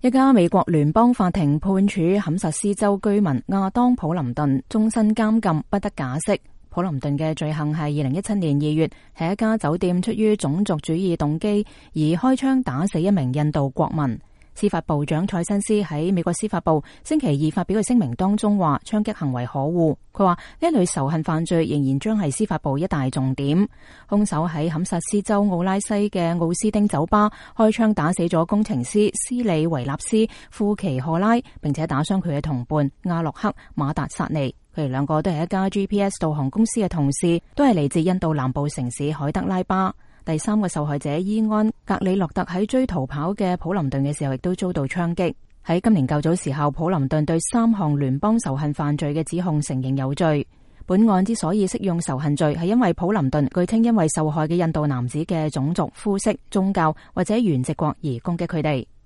一家美國聯邦法庭判處堪薩斯州居民亞當普林頓終身監禁，不得假釋。普林頓嘅罪行係2017年2月喺一家酒店出於種族主義動機而開槍打死一名印度國民。司法部長蔡新斯喺美國司法部星期二發表嘅聲明當中話，槍擊行為可惡。佢話呢類仇恨犯罪仍然將係司法部一大重點。兇手喺堪薩斯州奧拉西嘅奧斯丁酒吧開槍打死咗工程師斯里維納斯庫奇赫拉，並且打傷佢嘅同伴阿洛克馬達薩尼。佢哋兩個都係一家 GPS 導航公司嘅同事，都係嚟自印度南部城市海德拉巴。第三個受害者伊安格里諾特喺追逃跑嘅普林頓嘅時候，亦都遭到槍擊。喺今年較早時候，普林頓對3項聯邦仇恨犯罪嘅指控承認有罪。本案之所以適用仇恨罪，係因為普林頓據稱因為受害嘅印度男子嘅種族、膚色、宗教或者原籍國而攻擊佢哋。